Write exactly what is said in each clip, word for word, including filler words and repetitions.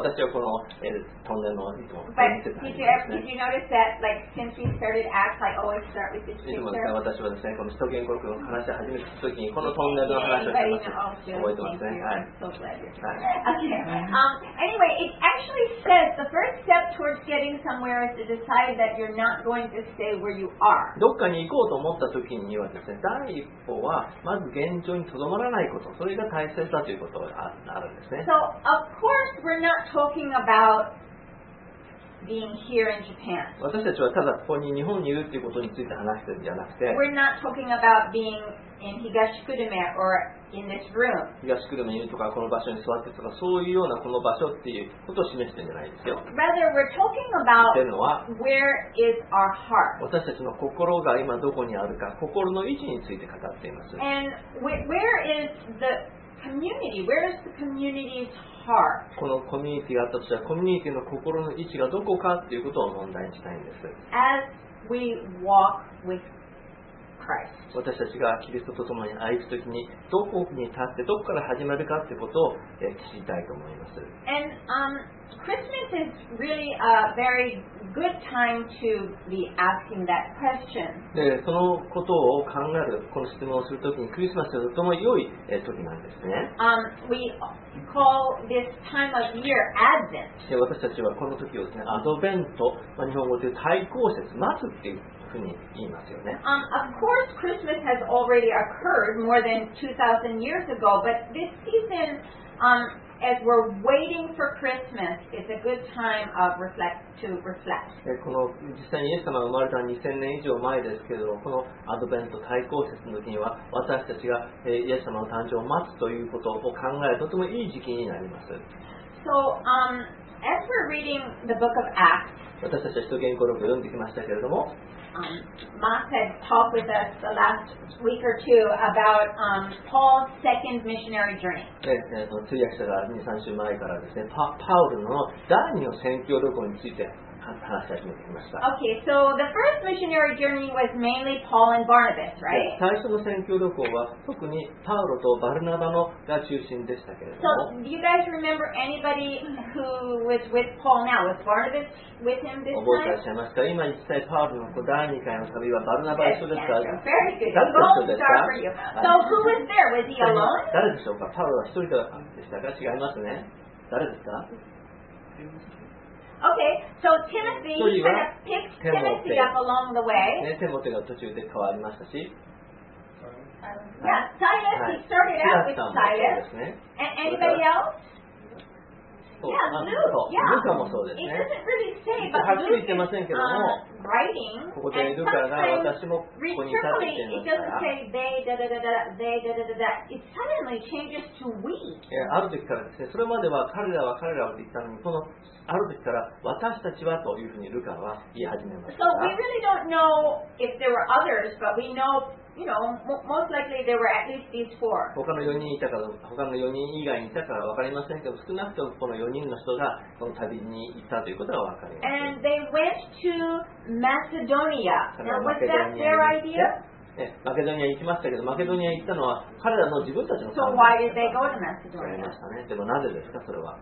私はこの、えー、トンネルのいつも But did you, did you notice that, like, since we started Acts, I always start with this いつもです picture? ね、私はですね、この使徒言語録の話を始めた時にこのトンネルの話をしてます。覚えてますね。はい。 So glad you're here. Okay. Um, anyway, it actually says the first step towards getting somewhere is to decide that you're not going to stay where you are. どっかに行こうと思った時にはですね、第一歩はまず現状にとどまらないこと、それが大切だということがあるんですね。 So, of course, we're not talking about being here in Japan. 私たちはただここに日本にいるということについて話してるんじゃなくて、 We're not talking about being in Higashikurume or in this room. 東久留米にいるとかこの場所に座ってとかそういうようなこの場所っていうことを示してるんじゃないですよ。 Rather, we're talking about というのは where is our heart. 私たちの心が今どこにあるか、心の位置について語っています。 And where, where is the community? Where is the community's heart? このコミュニティがあったとしたらコミュニティの心の位置がどこかっていうことを問題にしたいんです。 As we walk with Christ. 私たちがキリストと共に歩くときにどこに立ってどこから始まるかということを知りたいと思います。 And um, Christmas is really a very good time to be asking that question. で、そのことを考える、この質問をするときにクリスマスはとても良い時なんですね。 Um, we call this time of year Advent. で、私たちはこの時をですね、アドベント、まあ、日本語でいう対抗節、待つっていうふうに言いますよね。 Um, of course, Christmas has already occurred more than two thousand years ago, but this season, um, as we're waiting for Christmas, it's a good time of reflect to reflect. でこの実際にイエス様が生まれたにせんねん以上前ですけれども、このアドベント対抗節の時には私たちがイエス様の誕生を待つということを考えるとてもいい時期になります。 So, um, as we're reading the book of Acts, 私たちは使徒言語録を読んできましたけれども、 Um, Mark had talked with us the last week or two about um, Paul's second missionary journey. でその通訳者がに、さん週前からですね、パ, パウルの第二の宣教旅行について話し始めてきました。 Okay, so the first missionary journey was mainly Paul and Barnabas, right? 最初の宣教旅行は特にパウロとバルナバのが中心でしたけれども、 So, do you guys remember anybody who was with Paul now? Was Barnabas with him this 覚えてらっ time? しゃいますか？今実際パウロのだいにかいの旅はバルナバ一緒ですか？ Very good. 誰と一緒ですか？ Gold star for you. So, who was there? Was he alone? 誰でしょうか？パウロは一人でしたか？違いますね。誰ですか？ Okay, so Timothy, he kind of picked Timothy up along the way. ね、テモテが途中で変わりましたし、 Yeah, Silas, he started out with Silas. And anybody else? Yeah, Luke. Yeah. ルカもそうです It ね。 doesn't really say, but はっきり Luke 言ってませんけども、 um, writing, ここで and ルカが sometimes 私もここに立ってきてい literally ま it すか doesn't ら、 say they, da da da da, they, da da da da. It suddenly changes to we. ある時からですね、それまでは彼らは彼らはと言ったのに、このある時から私たちはというふうにルカは言い始めました So we really don't know if there were others, but we know, you know, mo- most likely there were at least these four. 他のよにんいたか、他のよにん以外にいたかは分かりませんけど、少なくともこのよにんの人がこの旅に行ったということが分かります。 And they went to Macedonia. Now, was that their idea? ね、マケドニアに行きましたけど、マケドニアに行ったのは彼らの自分たちの So 考 why え did they go to であり Macedonia? ましたね。でもなぜですか、それは。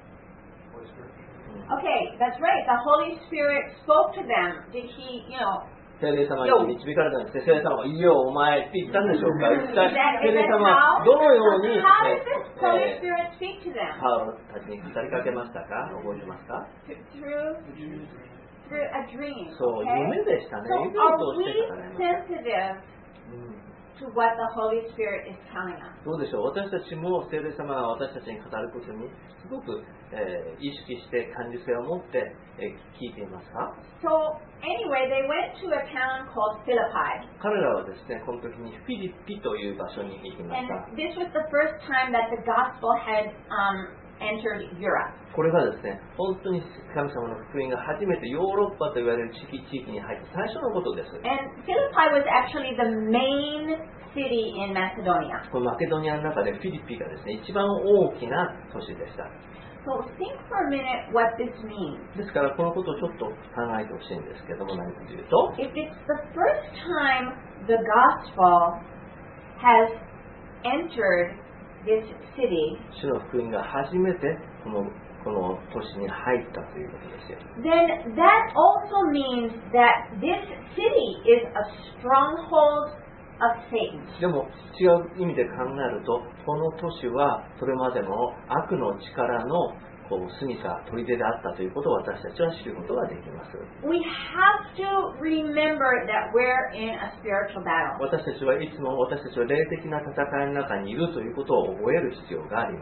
Okay, that's right. The Holy Spirit spoke to them. Did he, you know, 聖霊様に導かれたんです。聖霊様は、いいよ、お前って言ったんでしょうか。一 is 体 that, 聖 is 霊 that 様は how? どのように、 How え did this Holy え Spirit speak to them? パウロたちに語りかけましたか？覚えてますか？ Through, through a dream. そう、 Okay? 夢でしたね。 So 夢 are を通 we して語られました。 sensitive うん to what the Holy Spirit is telling us? どうでしょう、私たちも聖霊様が私たちに語ることにすごく、えー、意識して感受性を持って、えー、聞いていますか？ So anyway, they went to a town called Philippi. 彼らはですね、この時にフィリピという場所に行きました。 And this was the first time that the gospel had um, entered Europe. これがですね、本当に神様の福音が初めてヨーロッパと言われる地域地域に入った最初のことです。 And Philippi was actually the main city in Macedonia. このマケドニアの中でフィリピがですね、一番大きな都市でした。 So think for a minute what this means. ですからこのことをちょっと考えてほしいんですけども、何かというと、 If it's the first time the gospel has entered this city, 主の福音が初めてこのこの都市に入ったということですよ。 then that also means that this city is a stronghold of Satan. でも違う意味で考えると、この都市はそれまでの悪の力のこう住みか砦であったということを私たちは知ることができます。 We have to remember that we're in a spiritual battle. 私たちはいつも私たちは霊的な戦いの中にいるということを覚える必要があります。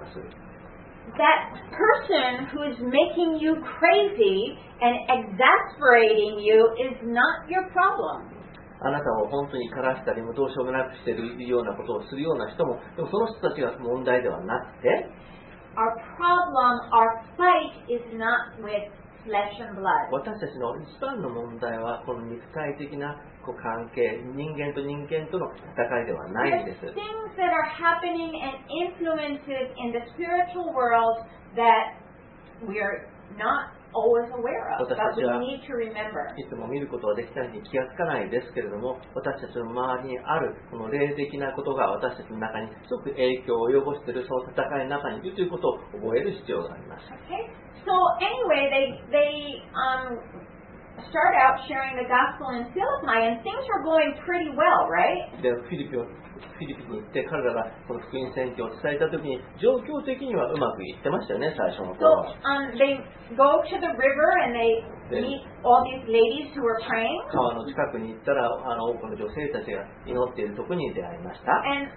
That person who is making you crazy and exasperating you is not your problem. あなたを本当に怒らせたりもどうしようもなくしているようなことをするような人も、でもその人たちが問題ではなくて、 Our problem, our fight is not with flesh and blood. 私たちの一番の問題はこの肉体的なこう関係、人間と人間との戦いではないんです。 The things that are happening and influences in the spiritual world that we are not always aware of, but we need to remember. いつも見ることはできないに気がつかないですけれども、私たちの周りにあるこの霊的なことが私たちの中にすごく影響を及ぼしているその戦いの中にいるということを覚える必要があります。 Okay? So anyway, they they um start out sharing the gospel in Philippi, and things are going pretty well, right? でフィリピンフィリピンに行って彼らがこの福音宣教を伝えたときに状況的にはうまくいってましたよね、最初の So 頃は。 um, they go to the river and they meet all these ladies who are praying. 川の近くに行ったらあの多くの女性たちが祈っているところに出会いました。 And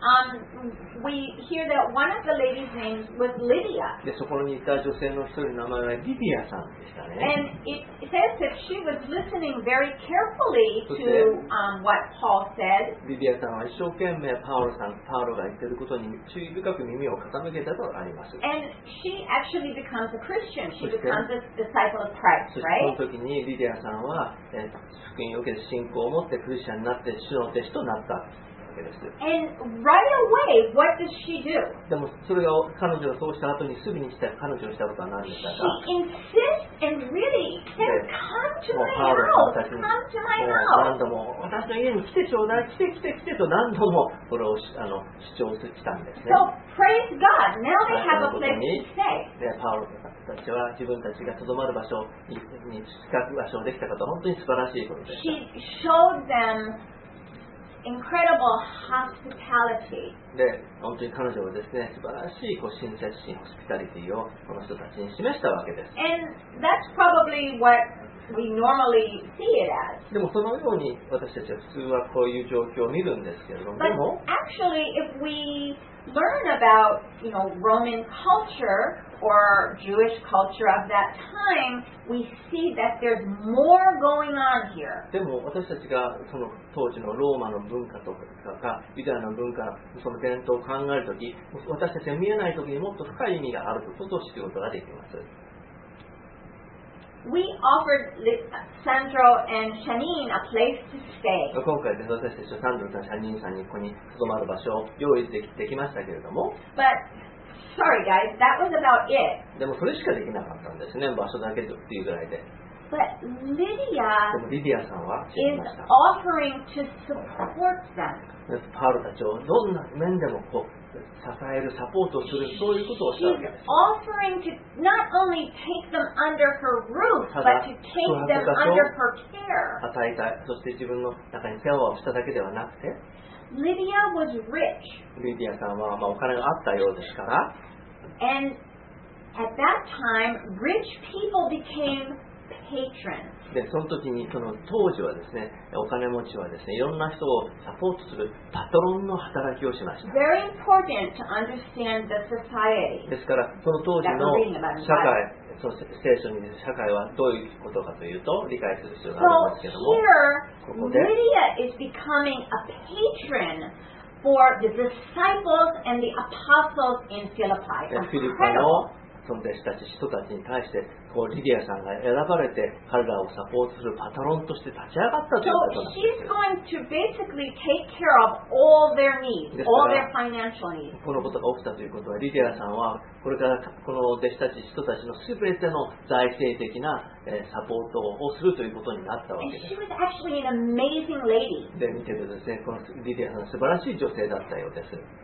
um, we hear that one of the ladies' names was Lydia. でそこにいた女性の一人の名前はリディアさんでしたね。 And it says that she was listening very carefully to um, what Paul said. リディアさんは一生懸命パウロさん、パウロが言っていることに注意深く耳を傾けたとあります。 And she actually becomes a Christian. She Okay. becomes a disciple of Christ, そして right? その時にリディアさんは、えー福音を受けて信仰を持ってクリスチャンになって主の弟子となったわけです。 And right away, what does she do? でもそれが彼女がそうした後にすぐにした彼女がしたことは何でしたか？ She insists and really says, come to もう my パウロ house, さんたちに come to my もう何 house. 度も私の家に来てちょうだい、来て来て来てと何度もそれをあの主張したんですね。 So praise God. Now they have a place to stay. でパウロたちは自分たちがとどまる場所にに近く場所をできたことは本当に素晴らしいことでした。 She showed them incredible hospitality. で本当に彼女はですね素晴らしいこう親切心、ホスピタリティをこの人たちに示したわけです。 And that's probably what we normally see it as. でもそのように私たちは普通はこういう状況を見るんですけれども、 But でも actually, if we learn about, you know, Roman culture or Jewish culture of that time, we see that there's more going on here. でも私たちがその当時のローマの文化とかユダヤの文化、その伝統を考えるとき、私たちが見えないときにもっと深い意味があるということを知ることができます。 We offered Sandro and Shanine a place to stay. 今回で私たちはサンドルさん、シャニーンさんにここに留まる場所を用意できできましたけれども、 But sorry guys, that was about it. でもそれしかできなかったんですね、場所だけっていうぐらいで。 But で Lydia もリディアさんは知り is ました。 offering to support them. パウロたちをどんな面でもこう支える、サポートする、そういうことをしたわ She's けです。 offering to not only take them under her roof, but to take them under her care. 与えた、そして自分の中に世話をしただけではなくて、 Lydia was rich, リディアさんはまあお金があったようですから、 and at that time, rich people became patrons. でその時にその当時はですね、お金持ちはですね、いろんな人をサポートするパトロンの働きをしました。 Very important to understand the society. ですからその当時の社会、その聖書にいる社会はどういうことかというと理解する必要があり So ますけども、 here, ここで Lydia is becoming a patron for the disciples and the apostles in Philippi. フィリピ Incredible. のその弟子たち、人たちに対してこうリディアさんが選ばれて彼らをサポートするパトロンとして立ち上がったということ So なん she's です。 going to basically take care of all their needs, all their financial needs. このことが起きたということはリディアさんはこれからこの弟子たち、人たちのすべての財政的なえーサポートをするということになったわ And けで she す。 was actually an amazing lady. で見てるとですね、このリディアさんは素晴らしい女性だったようです。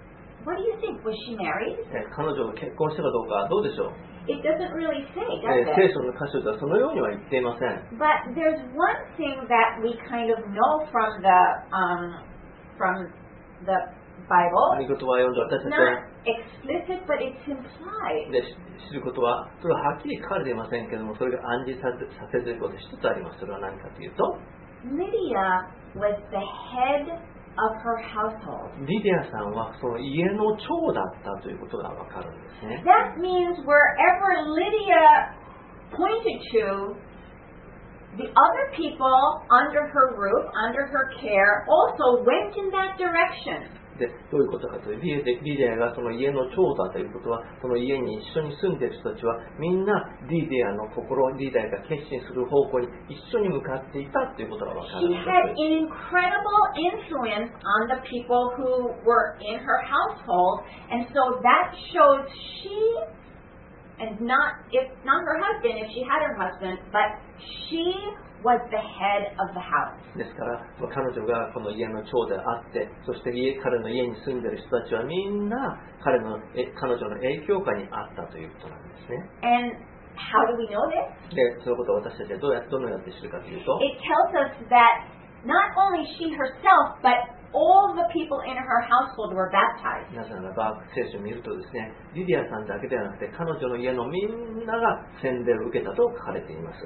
What do you think? Was she married? え彼女が結婚したかどうかどうでしょう。 It doesn't really say, え does 聖 it? 書の箇所ではそのようには言っていません。 But there's one thing that we kind of know from the um, from the Bible. 御言葉を読んで私たち Not は explicit, but it's implied. で知ることは、それははっきり書かれていませんけれども、それが暗示させさせていることが一つあります。それは何かというと、 Lydia was the head of her household. リディアさんはその家の長だったということがわかるんですね。 That means wherever Lydia pointed to, the other people under her roof, under her care, also went in that direction. でどういうことかというと、リデリディアがその家の長だということは、その家に一緒に住んでいる人たちはみんなリディアの心、リディアが決心する方向に一緒に向かっていたということがわかるん She です。 had an incredible influence on the people who were in her household, and so that shows she, and not if not her husband, if she had her husband, but she was the head of the house. ですから彼女がこの家の長であって、そして家彼の家に住んでいる人たちはみんな彼のえ彼女の影響下にあったということなんですね。 And how do we know this? でそのことを私たちはどうやどのように知るかというと、 It tells us that not only she herself, but all the people in her household were baptized. なぜならば聖書を見るとですね、リディアさんだけではなくて彼女の家のみんなが洗礼を受けたと書かれています。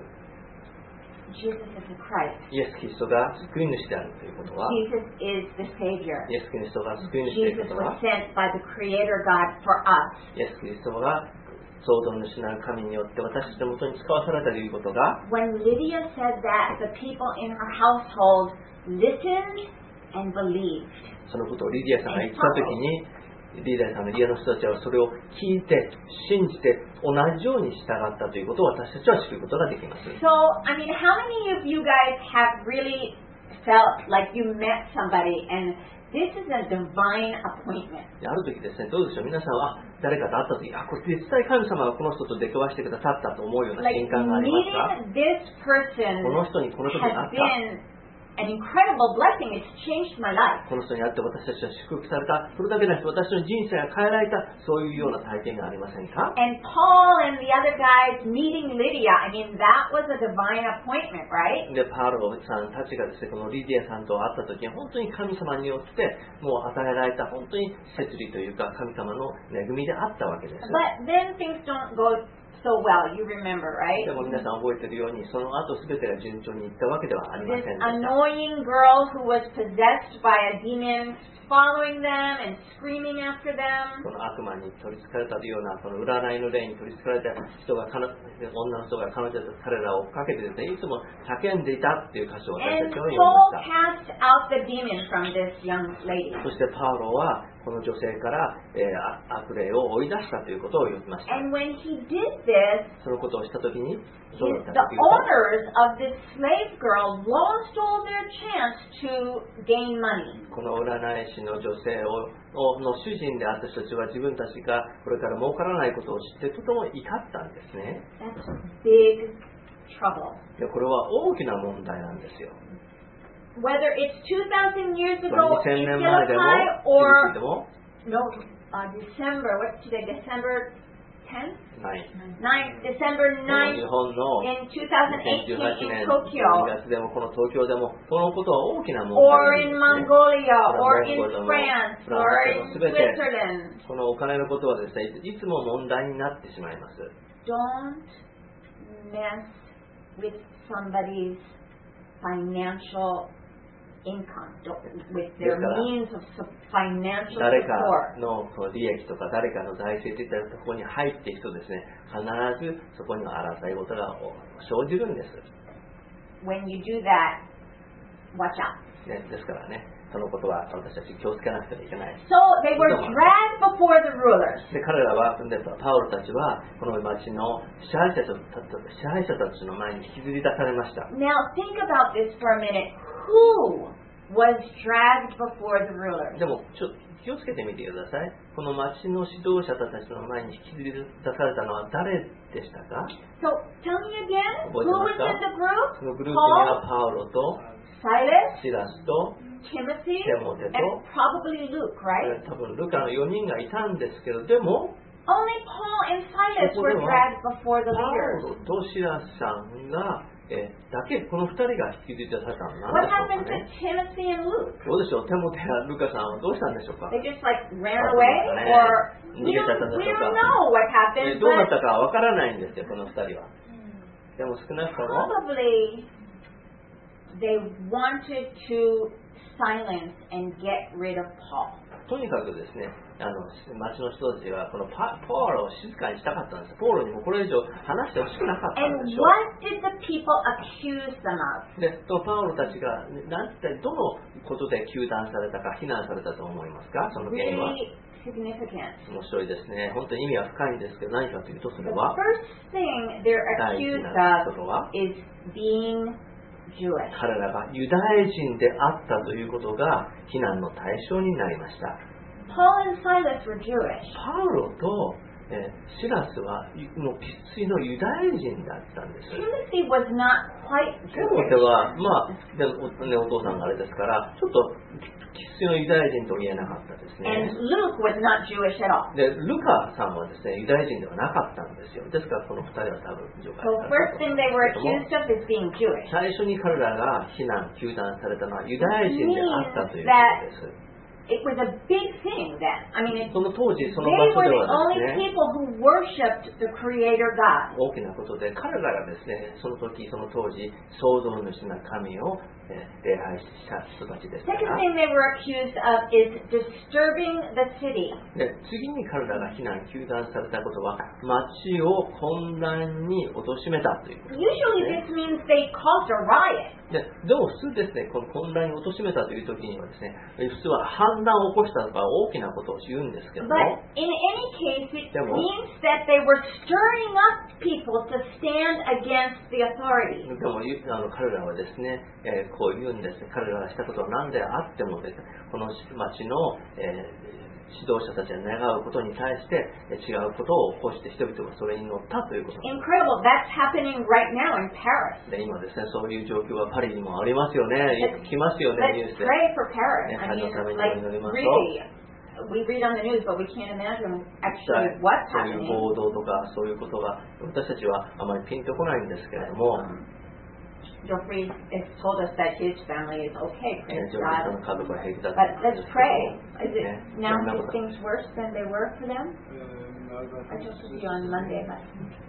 Jesus is the Christ. イエス・キリストが救い主であるということは、 Jesus is the Savior. イエス・キリストが救い主という Jesus ことは、 was sent by the Creator God for us. イエス・キリストが創造主なる神によって私たちのもとに使わされたということが、 When Lydia said that, the people in her household listened and believed. そのことをリディアさんが言ったときに、リディアさんの家の人たちはそれを聞いて信じて同じように従ったということを私たちは知ることができます。 So, I mean, how many of you guys have really felt like you met somebody and this is a divine appointment? ある時ですね、どうでしょう、皆さんは誰かと会った時、あ、これ実際神様がこの人と出くわしてくださったと思うような Like 瞬間がありますか？ meeting this person この人にこの時に会 has った。 been an incredible blessing. It's changed my life. この人に会って私たちは祝福された。それだけでなく私の人生が変えられた。そういうような体験がありませんか？ And Paul and the other guys meeting Lydia, I mean, that was a divine appointment, right? で、パウロさんたちがですね、このリディアさんと会った時に本当に神様によってもう与えられた本当に摂理というか神様の恵みであったわけです。 But then things don't go so well, you remember, right? でも皆さん覚えているように、その後全てが順調にいったわけではありません This でした。 annoying girl who was possessed by a demon following them and screaming after them. その悪魔に取り憑かれたような、その占いの霊に取り憑かれた人が、女の人が彼女たち彼らを追っかけてですね、いつも叫んでいたっていう箇所を私 And たちは読み Paul ました。 cast out the demon from this young lady. そしてパウロはこの女性から、えー、悪霊を追い出したということを言いました。 And when he did this, そのことをしたときに、 his, どうだった the かというと、 owners of this slave girl lost all their chance to gain money. この占い師の女性をの主人であった人たちは自分たちがこれから儲からないことを知ってとても怒ったんですね。 That's big trouble. でこれは大きな問題なんですよ。 Whether it's two thousand years まあ ago にせん in ねんまえでも、 Philippi フィリ or ピンでも no, uh, December, what's today, December tenth? ない。 ninth, December 日 ninth 本の in two thousand にせんじゅうはち eighteen ね in ん Tokyo, にがつでもこの東京でもそのことは大きな問 or 題 in なんですね。 Mongolia, or in モンゴルでも France, フラン or スで in も全て Switzerland. このお金のことはですね、いつも問題になってしまいます。 Don't mess with somebody's financial income, don't, with their means of su- financial 誰か support. のこの利益とか誰かの財政といったところに入っていくとですね、必ずそこには争い事が生じるんです。 When you do that, watch out. ね、ですからね、そのことは私たち気をつけなくてはいけない。 So they were dragged before the rulers. で彼らは、でパウロたちはこの町の支配者た支配者たちの前に引きずり出されました。 Now think about this for a minute. Who was dragged before the rulers? でもちょっと気をつけてみてください。この町の指導者たちの前に引きずり出されたのは誰でしたか？ So tell me again, who was in the その group? グループにはパウロと Silas, シラスと Timothy, テモテ and と、 probably Luke, right? 多分ルカのよにんがいたんですけど、でも Only Paul and Silas were dragged before the パ leaders. ウロとシラスさんが、えーだけこのふたりが引きずり出されたのなん What でしょう happened か to ね。 Timothy and Luke? どうでしょう、テモテやルカさんはどうしたんでしょうか。 They just like ran away, or we don't, we don't know what え happened, どうなっ but たかわからないんですよ、このふたりは。でも少なくとも probably they wanted to silence and get rid of Paul. とにかくですね、あの町の人たちはこのパポーロを静かにしたかったんです。ポーロにもこれ以上話してほしくなかったん And でしょう。 what did the people accuse them of? で、そのパウロたちが何てどのことで糾弾されたか非難されたと思いますか。その原因は Really significant. 面白いですね。本当に意味は深いんですけど、何かというとそ The れは first thing they're 大事 accused なこ of とは is being Jewish. 彼らがユダヤ人であったということが非難の対象になりました。 Paul and Silas were Jewish. パウロと、えーシラスはもう生粋のユダヤ人だったんです。 Timothy was not quite テモ Jewish. テは、まあでもお,、ね、お父さんがあれですからちょっと生粋のユダヤ人と言えなかったですね。 And Luke was not Jewish at all. でルカさんはですねユダヤ人ではなかったんですよ。ですからこのふたりは多分除外 So され first たと思うん thing they were ですけども accused of is being Jewish. 最初に彼らが非難糾弾されたのはユダヤ人であったということです。 It was a big thing then. I mean, it, その当時その they 場所 were で the は only ですね people who worshipped the Creator God. 大きなことで彼らがですねその時その当時創造主な神をえー礼拝した人たちですか Second ら。 thing they were accused of is disturbing the city. で次に彼らが非難糾弾されたことは町を混乱に貶めたということです、 Usually ね。 this means they caused a riot. ででも普通ですね、この混乱に貶めたという時にはですね、普通は反乱を起こしたとか大きなことを言うんですけども、 But in any case, it でも means that they were stirring up people to stand against the authority. でもゆあの彼らはですね、えーこう言うんですね。彼らがしたことは何であってもですね、この町の、えー指導者たちが願うことに対してえー違うことを起こして人々がそれに乗ったということなんです Incredible. That's happening right now in Paris. で今ですね、そういう状況はパリにもありますよね。よく聞きますよね、ニュー Let's スで。 pray for Paris. Yeah, I mean, I know like, something in the really, we read on the news, but we can't imagine 実際 actually what's そういう happening. 暴動とかそういうことが私たちはあまりピンとこないんですけれども、 Geoffrey has told us that his family is okay, えー praise ジョージさん God. の家族は平気だっ But たんで let's すけど pray. Is it ね now そんなこ is と things worse than they were for them? I talked with you on Monday, but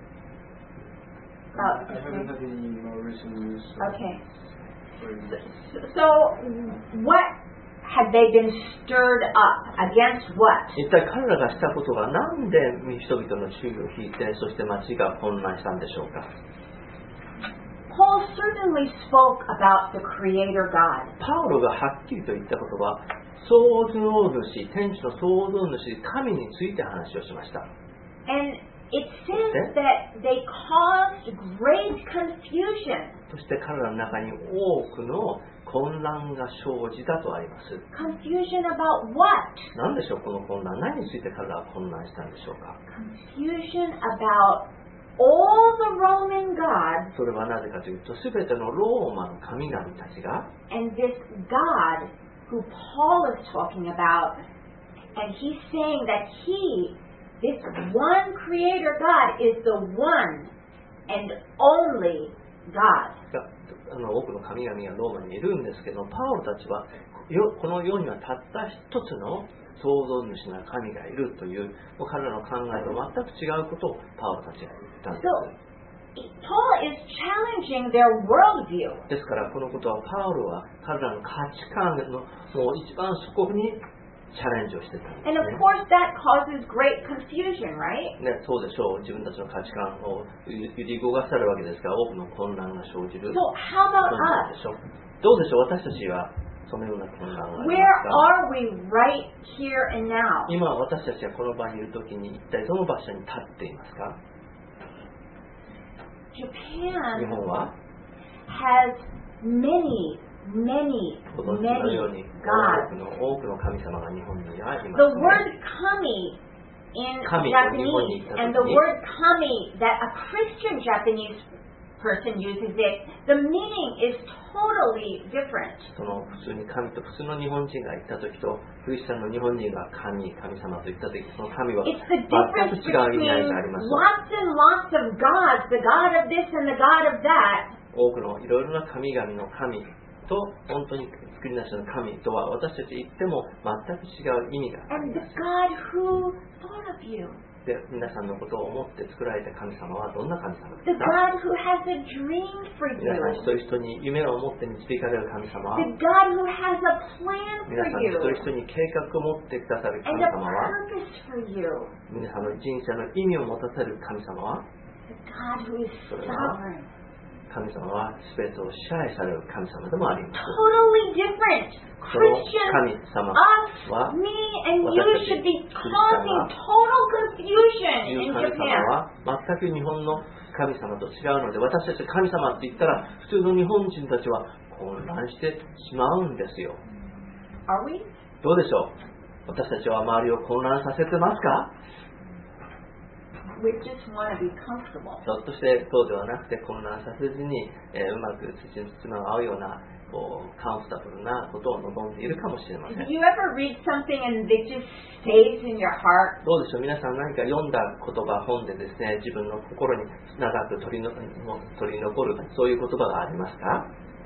I about this haven't week. had any more recent news. so- Okay. Sorry. So, what had they been stirred up against what? 一体彼らがしたことがなんで人々の注意を引いてそして町が混乱したんでしょうか。 Paul certainly spoke about the Creator God. パウロがはっきりと言ったことは創造主、天地の創造主、神について話をしました。 And it says that they caused great confusion. そして彼らの中に多くの混乱が生じたとあります。 Confusion about what? 何でしょうこの混乱、何について彼らは混乱したんでしょうか。 Confusion about all the Roman gods それはなぜかというと、すべてのローマの神々たちが and this God who Paul is talking about, and he's saying that he, this one Creator God, is the one and only God. があの多くの神々がローマにいるんですけど、パウロたちはよこの世にはたった一つの創造主な神がいるというもう彼らの考えと全く違うことをパウロたちが言ったんで So, Paul is challenging their worldview. す。ですからこのことはパウロは彼らの価値観のもう一番底にチャレンジをしてたんです And of ね。 course, that causes great confusion, right? ね、そうでしょう。自分たちの価値観を揺り動かされるわけですから多くの混乱が生じる。 So, how そう about なんで us? しょう。どうでしょう私たちはそのような混乱があり Where ますか are we right here and now? 今私たちがこの場にいるときに一体どの場所に立っていますか。 日 Japan 本は has many, many, ご存知のよう many に gods. 多くの多くの神様が日本にはいま The す、ね。 word kami in Kami, Japanese Nihon ni and the Japanese. word kami that a Christian Japanese person uses it, the meaning is totally different. その普通に神と普通の日本人が言った時とクリスチャンの日本人が神、神様と言った時、その神は It's the 全 difference く違う意味合い between があります。 lots and lots of gods, the God of this and the God of that. 多くのいろいろな神々の神と本当に作り出しの神とは私たち言っても全く違う意味があり And ま the す。 God who thought of you. で、皆さんのことを思って作られた神様はどんな神様 The ですか？ God who has a dream for 皆さん you. 一人一人に夢を持って導かれる神様は The God who has a plan 皆 for さん一 you. 人一人に計画を持ってくださる神 And a 様は purpose for you. 皆さんの人生の意味を持たせる神様は The God who is sovereign. 神様は全てを支配される神様でもあります。 Totally different. その Christians, 神様 us, は me, and you should be causing total い confusion う in 神様 Japan. は全く日本の神様と違うので、私たち神様って言ったら普通の日本人たちは混乱してしまうんですよ。 Are we? どうでしょう？私たちは周りを混乱させてますか？ We just want to be comfortable. ひょっとしてそうではなくて混乱させずに、えーうまく土に土の合うようなこうカンフタブルなことを望んでいるかもしれません。 Do you ever read something and it just stays in your heart? どうでしょう？皆さん何か読んだ言葉、本でですね、自分の心に長く取りの取り残るそういう言葉がありますか？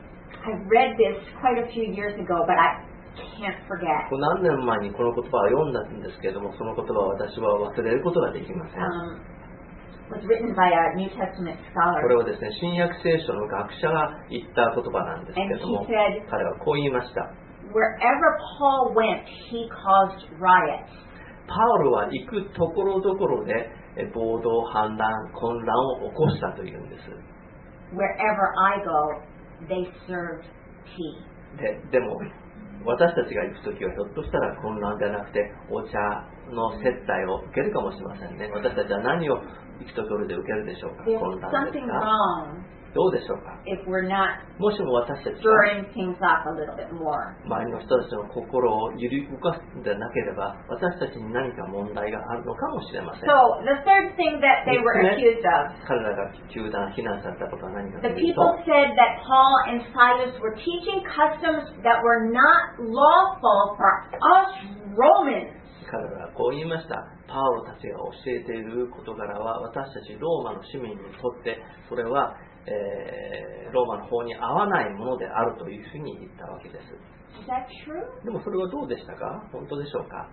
I read this quite a few years ago, but I can't forget. こう何年前にこの言葉を読んだんですけれども、その言葉を私は忘れることができません。 Um, it was written by a New Testament これ scholar, はですね、新約聖書の学者が言った言葉なんですけ and れど he も、 said, 彼はこう言いました。 wherever Paul went, he caused riots. パウロは行くところどころでえ暴動、反乱、混乱を起こしたというんです。 Wherever I go, they served tea. で, でも私たちが行くときはひょっとしたら混乱ではなくてお茶の接待を受けるかもしれませんね。私たちは何を行くところで受けるでしょうか？ There's 混乱です something か？ wrong どうでしょうか？ if we're not もしも私たちが stirring things up a little bit more. 周りの人たちの心を揺り動かすんでなければ私たちに何か問題があるのかもしれません。 So the third thing that they were accused of, 彼らが糾弾、非難されたことは何かと the いうと people said that Paul and Silas were teaching customs that were not lawful for us Romans. 彼らはこう言いました。パウロたちが教えている事柄は私たちローマの市民にとってそれは、えー、ローマの法に合わないものであるというふうに言ったわけです。 Is that true? でもそれはどうでしたか？本当でしょうか？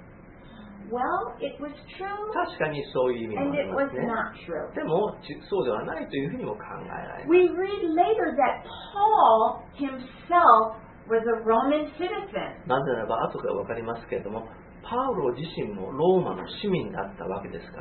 Well, it was true 確かにそういう意味も and あり it ま was すね。 not true. でもそうではないというふうにも考えられます。 We read later that Paul himself was a Roman citizen. なぜならば後で分かりますけれどもパウロ自身もローマの市民だったわけですから、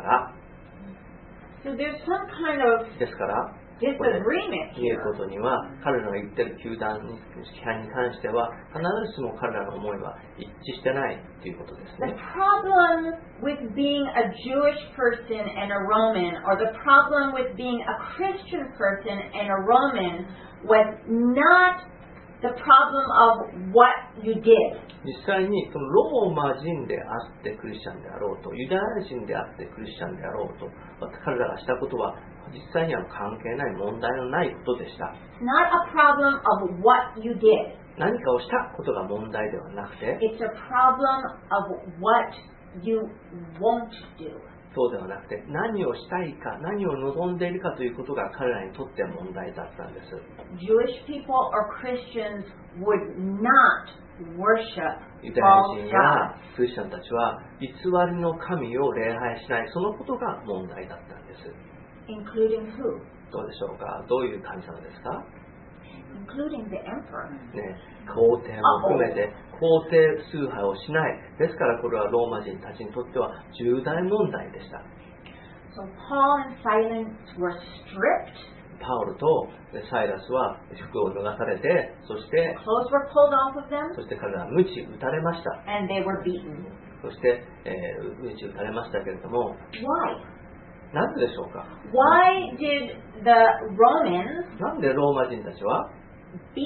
So there's some kind of ですから disagreement 言え here. ることには彼らが言ってる球団に批判に関しては必ずしも彼らの思いは一致してないということです The ね。 problem with being a Jewish person and a Roman, or the problem with being a Christian person and a Roman, was not the problem of what you did. 実際にそのローマ人であってクリスチャンであろうとユダヤ人であってクリスチャンであろうと彼らがしたことは実際には関係ない問題のないことでした。 It's not a problem of what you did. 何かをしたことが問題ではなくて It's a problem of what you won't do. そうではなくて何をしたいか何を望んでいるかということが彼らにとって問題だったんです。 Jewish people or Christians would not worship ユダヤ false 人 gods. やクリスチャンたちは偽りの神を礼拝しないそのことが問題だったんです。 Including who? どうでしょうか？どういう神様ですか？ Including the emperor. ね、皇帝も含めて皇帝崇拝をしない。ですからこれはローマ人たちにとっては重大問題でした。 So Paul and Silas were stripped, パウロとサイラスは服を脱がされて、そして clothes were pulled off of them, そして彼らは鞭打たれました。 and they were beaten. そして、えー、鞭打たれましたけれども、 Why? なぜでしょうか？ Why did the Romans なんでローマ人たちは beat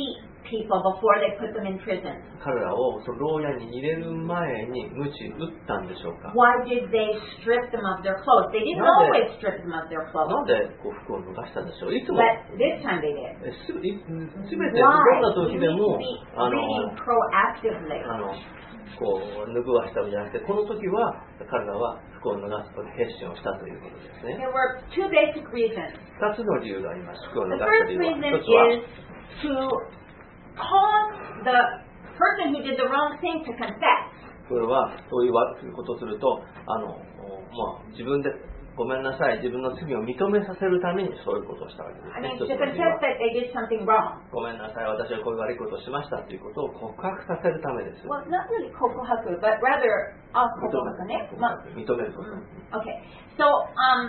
people before they put them in prison? 彼らをその牢屋に入れる前に鞭打ったんでしょうか。 Why did they strip them of their clothes? They didn't Now they- always strip them of their な clothes, んでこう服を脱がしたんでしょう。いつも but this time they did. えすいすべてどん Why? な We 時 need で to も be あの reading proactively. あのこう脱ぐわしたわけじゃなくて、この時は彼らは服を脱がすことに決心をしたということですね。 There were two basic reasons. 二つの理由があります。服を The 脱がした first 理由は。 reason 一つは is to cause the person who did the wrong thing to confess. それはそういうことをすると、あのまあ、自分でごめんなさい、自分の罪を認めさせるためにそういうことをしたわけです I ね。 mean, 一 to つの理由 confess は that they did something wrong. ごめんなさい、私はこういう悪いことをしましたということを告白させるためです。 Well, not really kokohaku, but rather uh, 認 kokohaku め ne? る Ma- 認めること。 Okay. So, um,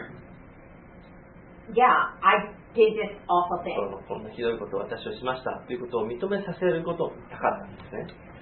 yeah, I did this awful こ thing. のこんなひどいことを私はしましたということを認めさせることをしたかったんですね。